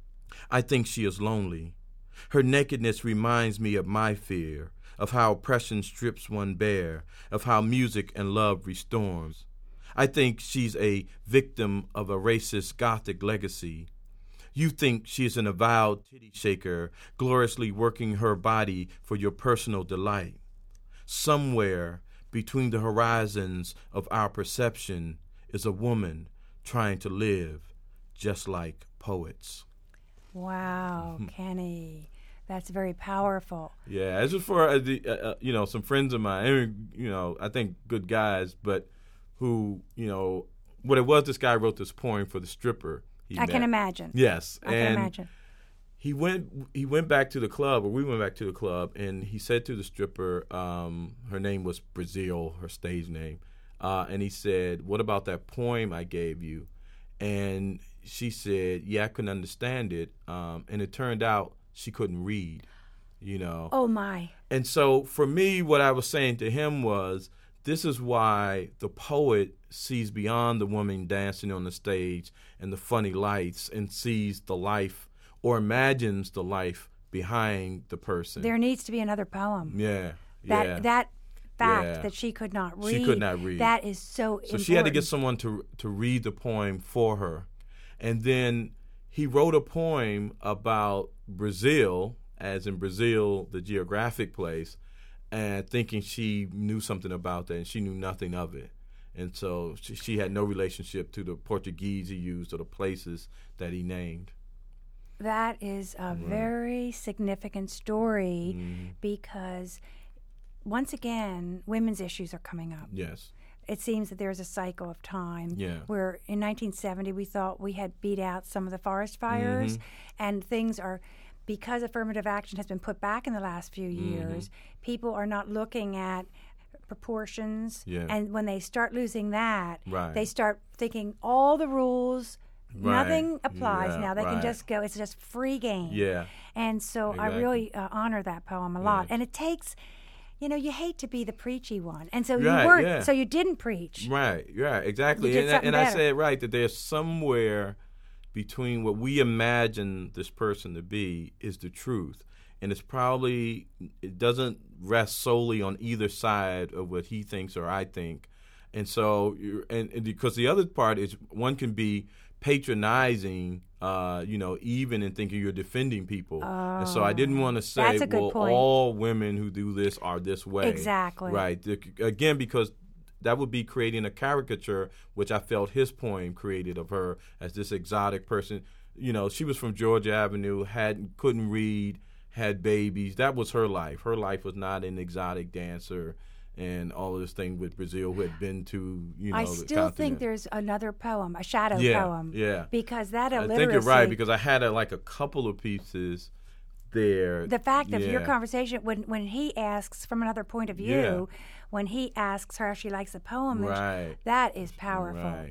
I think she is lonely. Her nakedness reminds me of my fear, of how oppression strips one bare, of how music and love restores. I think she's a victim of a racist Gothic legacy. You think she is an avowed titty shaker, gloriously working her body for your personal delight. Somewhere between the horizons of our perception is a woman trying to live just like poets. Wow, Kenny. That's very powerful. Yeah, this is for uh, the, uh, you know, some friends of mine, you know, I think good guys, but who, you know, what it was, this guy wrote this poem for the stripper he I met. can imagine. Yes. I and can imagine. He went he went back to the club, or we went back to the club, and he said to the stripper, um, her name was Brazil, her stage name, uh, and he said, "What about that poem I gave you?" And she said, "Yeah, I couldn't understand it." Um, and it turned out she couldn't read, you know. Oh, my. And so for me, what I was saying to him was, this is why the poet sees beyond the woman dancing on the stage and the funny lights and sees the life or imagines the life behind the person. There needs to be another poem. Yeah, That yeah. that fact Yeah. that she could not read. She could not read. That is so, So important. she had to get someone to to read the poem for her. And then he wrote a poem about Brazil, as in Brazil, the geographic place, and thinking she knew something about that, and she knew nothing of it. And so she, she had no relationship to the Portuguese he used or the places that he named. That is a Right. very significant story Mm-hmm. because, once again, women's issues are coming up. Yes. It seems that there's a cycle of time Yeah. where in nineteen seventy we thought we had beat out some of the forest fires, Mm-hmm. and things are, because affirmative action has been put back in the last few Mm-hmm. years, people are not looking at proportions. Yeah. And when they start losing that, Right. they start thinking all the rules, Right. nothing applies Yeah, now. They can right. just go, it's just free game. Yeah. And so I Exactly. really uh, honor that poem a lot. Yes. And it takes, you know, you hate to be the preachy one. And so Right, you weren't, yeah. so you didn't preach. Right, right, exactly. You did And, I- something and I better. said, right, that there's somewhere between what we imagine this person to be is the truth. And it's probably, it doesn't rest solely on either side of what he thinks or I think. And so, you're, and, and because the other part is one can be patronizing, uh, you know, even in thinking you're defending people. And so I didn't want to say, That's a good well, point. all women who do this are this way. Exactly. Right. The- Again, because that would be creating a caricature, which I felt his poem created of her as this exotic person. You know, she was from Georgia Avenue, had couldn't read, had babies. That was her life. Her life was not an exotic dancer and all of this thing with Brazil, who had been to, you know, I the still think continent. there's another poem, a shadow Yeah, poem. yeah. Because that I illiteracy. think you're right, because I had a, like a couple of pieces there. the fact of your Yeah. conversation, when, when he asks from another point of view, Yeah. when he asks her if she likes the poem, and she- Right. that is powerful. Right.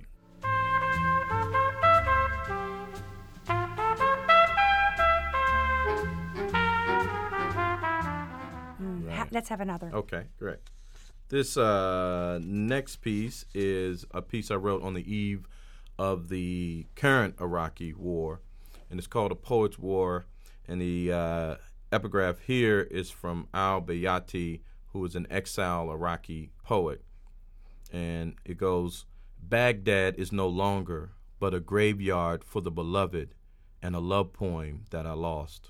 right, let's have another. Okay, great. This uh, next piece is a piece I wrote on the eve of the current Iraqi war, and it's called A Poet's War, and the uh, epigraph here is from al-Bayati, who is an exile Iraqi poet, and it goes, Baghdad is no longer but a graveyard for the beloved and a love poem that I lost.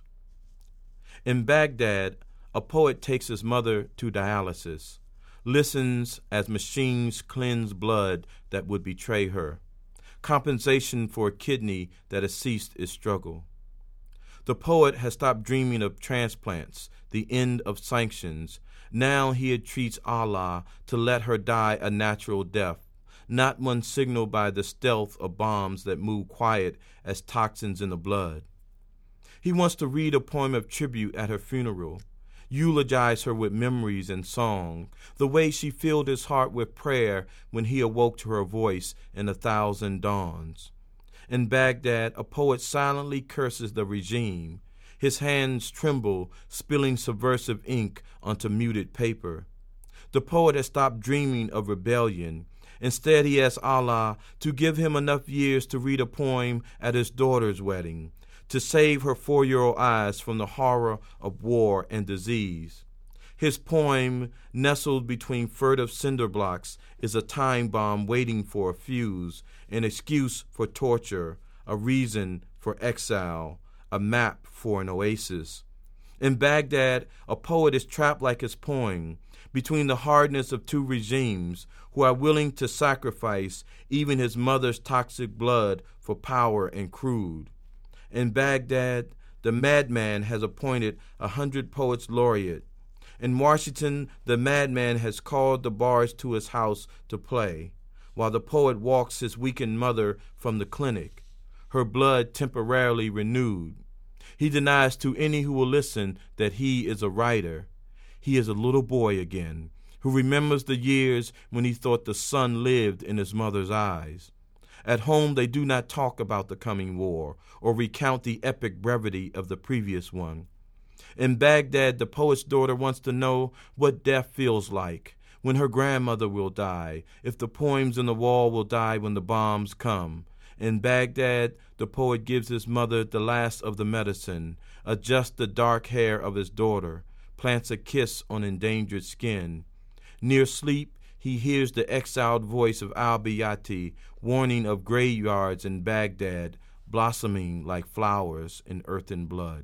In Baghdad, a poet takes his mother to dialysis, listens as machines cleanse blood that would betray her. Compensation for a kidney that has ceased its struggle. The poet has stopped dreaming of transplants, the end of sanctions. Now he entreats Allah to let her die a natural death, not one signaled by the stealth of bombs that move quiet as toxins in the blood. He wants to read a poem of tribute at her funeral, eulogize her with memories and song, the way she filled his heart with prayer when he awoke to her voice in a thousand dawns. In Baghdad, a poet silently curses the regime. His hands tremble, spilling subversive ink onto muted paper. The poet has stopped dreaming of rebellion. Instead, he asks Allah to give him enough years to read a poem at his daughter's wedding, to save her four-year-old eyes from the horror of war and disease. His poem, nestled between furtive cinder blocks, is a time bomb waiting for a fuse, an excuse for torture, a reason for exile, a map for an oasis. In Baghdad, a poet is trapped like his poem, between the hardness of two regimes who are willing to sacrifice even his mother's toxic blood for power and crude. In Baghdad, the madman has appointed a hundred poets laureate. In Washington, the madman has called the bars to his house to play, while the poet walks his weakened mother from the clinic, her blood temporarily renewed. He denies to any who will listen that he is a writer. He is a little boy again, who remembers the years when he thought the sun lived in his mother's eyes. At home, they do not talk about the coming war or recount the epic brevity of the previous one. In Baghdad, the poet's daughter wants to know what death feels like, when her grandmother will die, if the poems in the wall will die when the bombs come. In Baghdad, the poet gives his mother the last of the medicine, adjusts the dark hair of his daughter, plants a kiss on endangered skin. Near sleep, he hears the exiled voice of al-Bayati warning of graveyards in Baghdad, blossoming like flowers in earthen blood.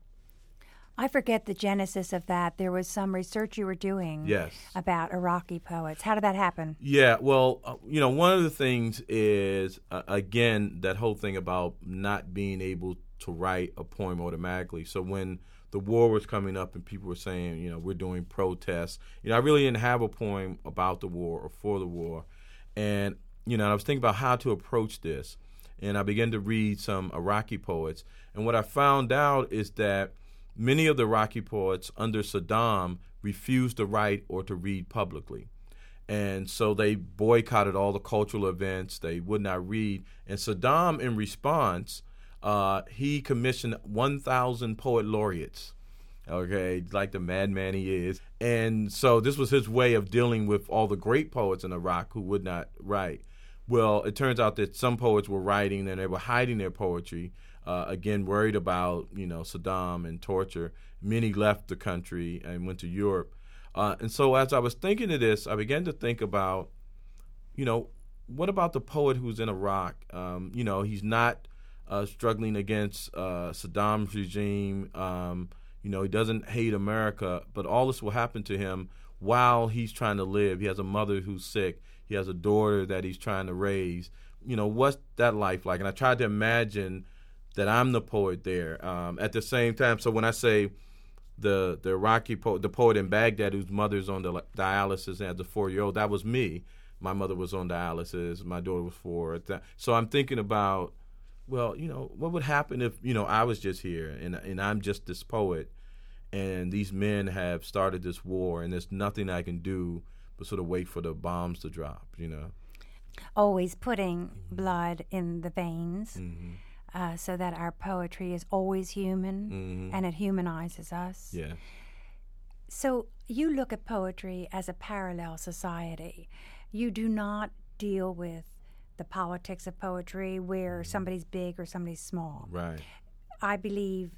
I forget the genesis of that. There was some research you were doing yes. about Iraqi poets. How did that happen? Yeah, well, uh, you know, one of the things is, uh, again, that whole thing about not being able to write a poem automatically. So when the war was coming up and people were saying, you know, we're doing protests, you know, I really didn't have a poem about the war or for the war. And, you know, I was thinking about how to approach this. And I began to read some Iraqi poets. And what I found out is that many of the Iraqi poets under Saddam refused to write or to read publicly. And so they boycotted all the cultural events. They would not read. And Saddam, in response, uh, he commissioned one thousand poet laureates, okay, like the madman he is. And so this was his way of dealing with all the great poets in Iraq who would not write. Well, it turns out that some poets were writing and they were hiding their poetry. Uh, again, worried about, you know, Saddam and torture. Many left the country and went to Europe. Uh, and so as I was thinking of this, I began to think about, you know, what about the poet who's in Iraq? Um, you know, he's not uh, struggling against uh, Saddam's regime. Um, you know, he doesn't hate America, but all this will happen to him while he's trying to live. He has a mother who's sick. He has a daughter that he's trying to raise. You know, what's that life like? And I tried to imagine that I'm the poet there. Um, at the same time, so when I say the the Iraqi poet, the poet in Baghdad whose mother's on the dialysis and has a four-year-old, that was me. My mother was on dialysis. My daughter was four. So I'm thinking about, well, you know, what would happen if, you know, I was just here and and I'm just this poet and these men have started this war and there's nothing I can do but sort of wait for the bombs to drop, you know. Always putting mm-hmm. blood in the veins. Mm-hmm. Uh, so that our poetry is always human mm-hmm. and it humanizes us. Yeah. So you look at poetry as a parallel society. You do not deal with the politics of poetry where somebody's big or somebody's small. Right. I believe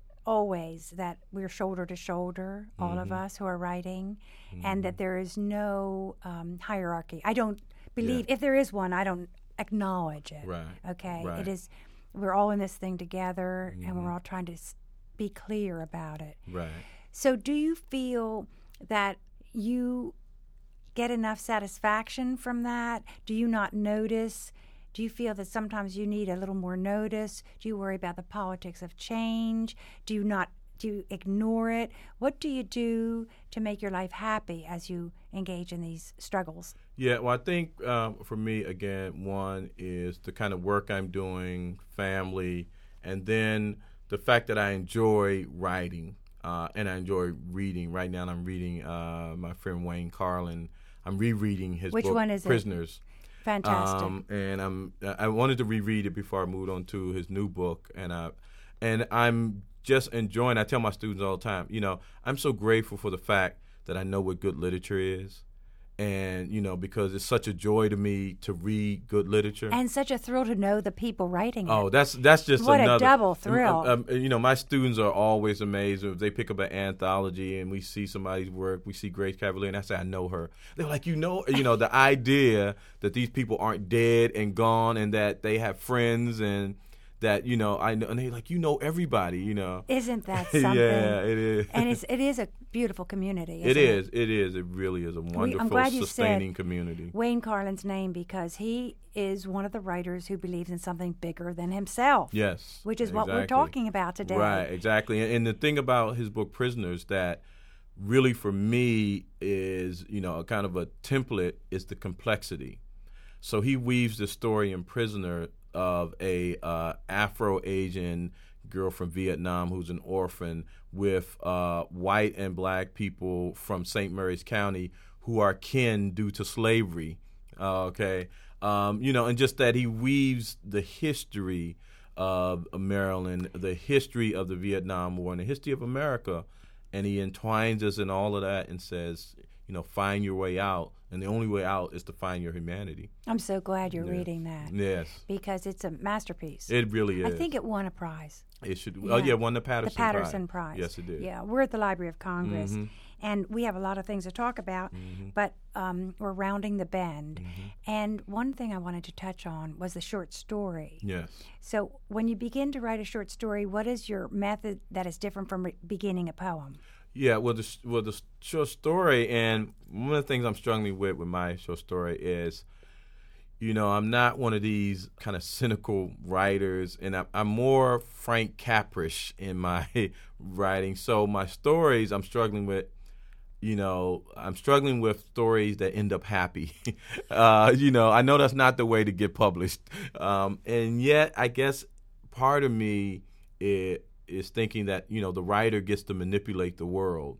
always that we're shoulder to shoulder, all Mm-hmm. of us who are writing, Mm-hmm. and that there is no um, hierarchy. I don't believe, Yeah. if there is one, I don't acknowledge it. Right. Okay? Right. It is, we're all in this thing together, and Mm-hmm. we're all trying to s- be clear about it. Right. So do you feel that you get enough satisfaction from that? Do you not notice? Do you feel that sometimes you need a little more notice? Do you worry about the politics of change? Do you not do you ignore it? What do you do to make your life happy as you engage in these struggles? Yeah, well, I think um, for me, again, one is the kind of work I'm doing, family, and then the fact that I enjoy writing uh, and I enjoy reading. Right now, I'm reading uh, my friend Wayne Carlin. I'm rereading his Which book, one is it? Prisoners. Fantastic. Um, and I'm I wanted to reread it before I moved on to his new book, and I and I'm just enjoying. I tell my students all the time, you know, I'm so grateful for the fact that I know what good literature is, and you know, because it's such a joy to me to read good literature. And such a thrill to know the people writing it. Oh, that's that's just What a another double thrill. Um, um, you know, my students are always amazed if they pick up an anthology and we see somebody's work. We see Grace Cavalier, and I say, I know her. They're like, you know, you know, the idea that these people aren't dead and gone, and that they have friends, and that you know, I know, and they like, you know, everybody, you know. Isn't that something? Yeah, it is. And it's, it is a beautiful community, isn't It it? is. It is. It really is a wonderful, glad you sustaining said community. Wayne Carlin's name because he is one of the writers who believes in something bigger than himself. Yes. Which is what we're exactly. talking about today. Right, exactly. And, and the thing about his book, Prisoners, that really for me is, you know, a kind of a template is the complexity. So he weaves the story in Prisoner of a uh, Afro-Asian girl from Vietnam who's an orphan with uh, white and black people from Saint Mary's County who are kin due to slavery. Uh, okay, um, you know, and just that he weaves the history of Maryland, the history of the Vietnam War, and the history of America, and he entwines us in all of that and says, you know, find your way out, and the only way out is to find your humanity. I'm so glad you're Yeah. reading that. Yes, Because it's a masterpiece. it really is. I think it won a prize. it should. Yeah. Oh yeah, won the Patterson. The Patterson Prize. Yes, it did. Yeah, we're at the Library of Congress, Mhm. and we have a lot of things to talk about, Mm-hmm. but um, we're rounding the bend. And one thing I wanted to touch on was the short story. Yes. So when you begin to write a short story, what is your method that is different from re- beginning a poem? Yeah, well, the well the short story, and one of the things I'm struggling with with my short story is, you know, I'm not one of these kind of cynical writers, and I'm, I'm more Frank Caprish in my writing. So my stories, I'm struggling with, you know, I'm struggling with stories that end up happy. uh, you know, I know that's not the way to get published, um, and yet I guess part of me it. is thinking that, you know, the writer gets to manipulate the world.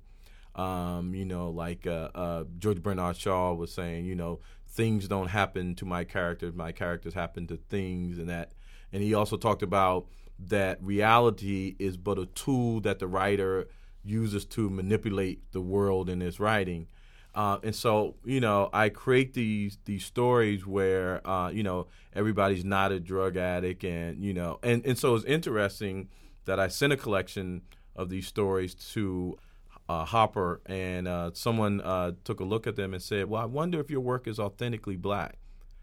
Um, you know, like uh, uh, George Bernard Shaw was saying, you know, things don't happen to my characters, my characters happen to things, and that. And he also talked about that reality is but a tool that the writer uses to manipulate the world in his writing. Uh, and so, you know, I create these these stories where, uh, you know, everybody's not a drug addict, and, you know, and, and so it's interesting that I sent a collection of these stories to uh, Hopper, and uh, someone uh, took a look at them and said, well, I wonder if your work is authentically black.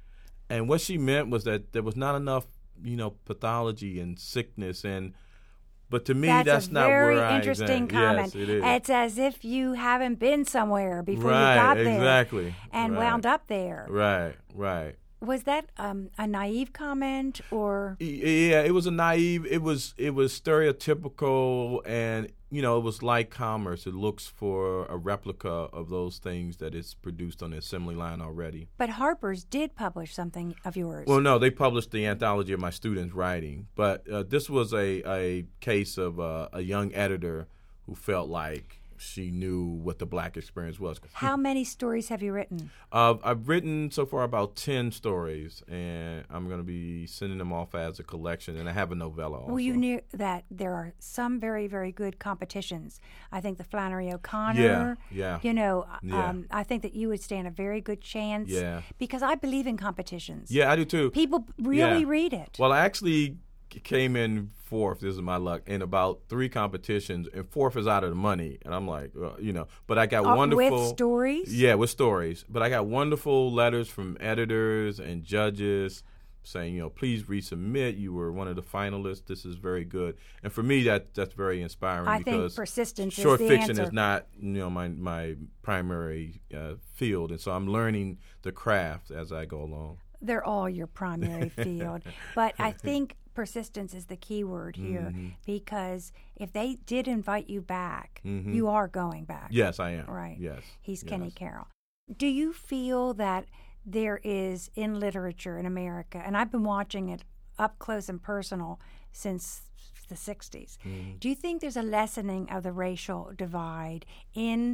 And what she meant was that there was not enough, you know, pathology and sickness, and but to me, that's, that's a not very where I interesting exam- comment. Yes, it is. It's as if you haven't been somewhere before right, you got there exactly. and right. wound up there. Right, right. Was that um, a naive comment, or Yeah, it was a naive. It was it was stereotypical, and you know, it was like commerce. It looks for a replica of those things that is produced on the assembly line already. but Harper's did publish something of yours? Well, no, they published the anthology of my students' writing, but uh, this was a a case of uh, a young editor who felt like she knew what the Black experience was. How many stories have you written? Uh, I've written so far about ten stories, and I'm going to be sending them off as a collection, and I have a novella also. Well, you knew that there are some very, very good competitions. I think the Flannery O'Connor. Yeah, yeah. You know, Yeah. um, I think that you would stand a very good chance. Yeah. Because I believe in competitions. Yeah, I do too. People really Yeah. read it. Well, I actually came in fourth. This is my luck in about three competitions, and fourth is out of the money. And I'm like, well, you know, but I got Uh, wonderful with stories? Yeah, with stories. But I got wonderful letters from editors and judges saying, you know, please resubmit. You were one of the finalists. This is very good. And for me, that that's very inspiring. I because think persistence is short the fiction answer. is not, you know, my my primary uh, field, and so I'm learning the craft as I go along. They're all your primary field. But I think persistence is the key word here Mm-hmm. because if they did invite you back, Mm-hmm. you are going back. Yes, I am. Right. Yes. He's yes. Kenny Carroll. Do you feel that there is in literature in America, and I've been watching it up close and personal since the sixties, Mm-hmm. do you think there's a lessening of the racial divide in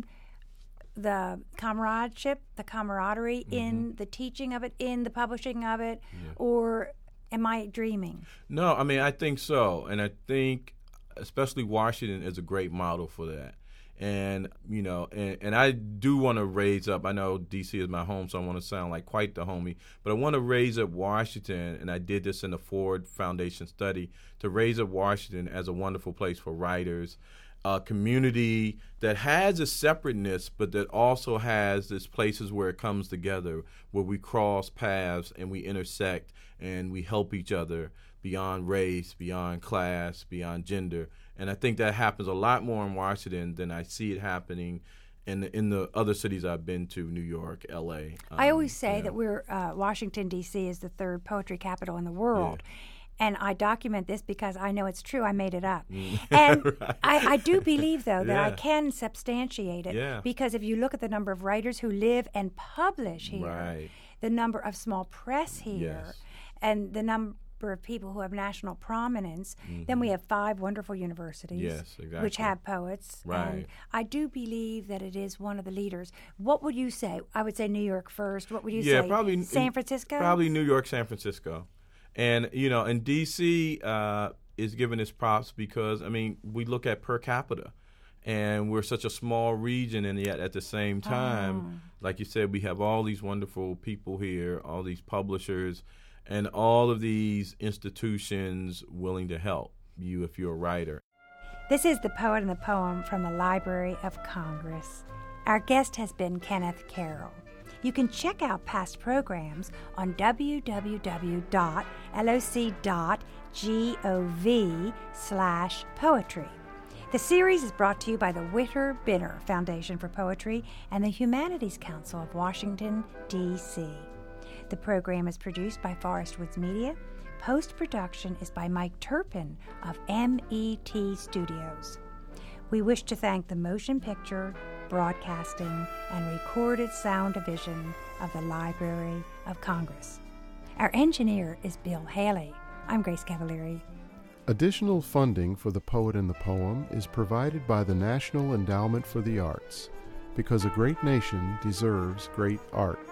the comradeship, the camaraderie, Mm-hmm. in the teaching of it, in the publishing of it, or am I dreaming? No, I mean, I think so. And I think especially Washington is a great model for that. And, you know, and, and I do want to raise up, I know D C is my home, so I want to sound like quite the homie, but I want to raise up Washington, and I did this in the Ford Foundation study, to raise up Washington as a wonderful place for writers, a community that has a separateness, but that also has this places where it comes together, where we cross paths and we intersect and we help each other beyond race, beyond class, beyond gender. And I think that happens a lot more in Washington than I see it happening in the, in the other cities I've been to, New York, L A. Um, I always say yeah. that we're uh, Washington, D C is the third poetry capital in the world. And I document this because I know it's true. I made it up. And Right. I, I do believe, though, that I Yeah. can substantiate it. Yeah. Because if you look at the number of writers who live and publish here, Right. the number of small press here, Yes. and the number of people who have national prominence, then we have five wonderful universities Yes, which exactly. have poets. And Right. I do believe that it is one of the leaders. What would you say? I would say New York first. What would you Yeah, say? probably San in- Francisco? Probably New York, San Francisco. And, you know, and D C uh, is given its props because, I mean, we look at per capita. And we're such a small region, and yet at the same time, like you said, we have all these wonderful people here, all these publishers, and all of these institutions willing to help you if you're a writer. This is The Poet and the Poem from the Library of Congress. Our guest has been Kenneth Carroll. You can check out past programs on w w w dot l o c dot gov slash poetry. The series is brought to you by the Witter Binner Foundation for Poetry and the Humanities Council of Washington, D C The program is produced by Forest Woods Media. Post-production is by Mike Turpin of M E T Studios. We wish to thank the Motion Picture, Broadcasting, and Recorded Sound Division of the Library of Congress. Our engineer is Bill Haley. I'm Grace Cavalieri. Additional funding for The Poet and the Poem is provided by the National Endowment for the Arts, because a great nation deserves great art.